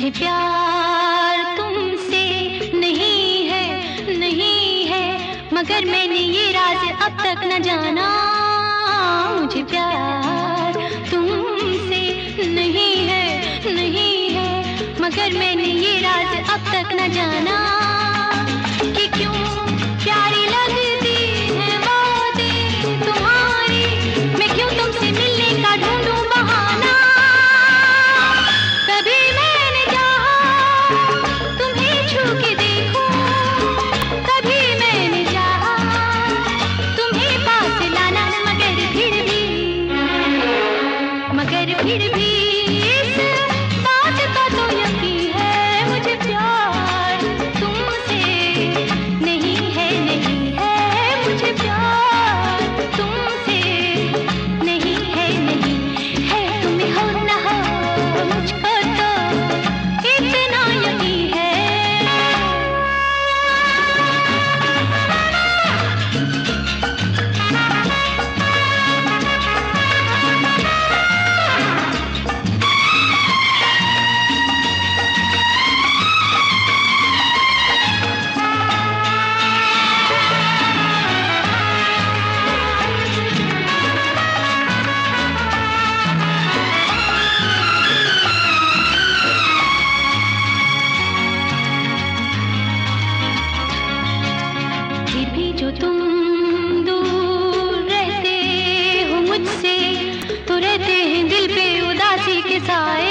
मुझे प्यार तुमसे नहीं है, नहीं है, मगर मैंने ये राज अब तक न जाना। मुझे प्यार तुमसे नहीं है, नहीं है, मगर मैंने ये राज अब तक न जाना कि क्यों प्यारी लगती है बातें तुम्हारी। मैं क्यों तुमसे मिलने का ढूंढूं बहाना। कभी मैंने चाहा तुम्हें छू के देखूं, कभी मैंने चाहा तुम्हें पास लाना, मगर फिर भी इस बात का तो यकीन है, मुझे प्यार तुमसे नहीं है, नहीं है, मुझे प्यार तुमसे नहीं है, नहीं है। तुम्हें हो न हो मुझको तो इतना यकीन है। जो तुम दूर रहते हो मुझसे, तो रहते हैं दिल पे उदासी के साए।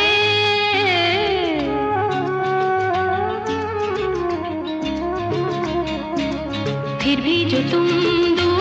फिर भी जो तुम दूर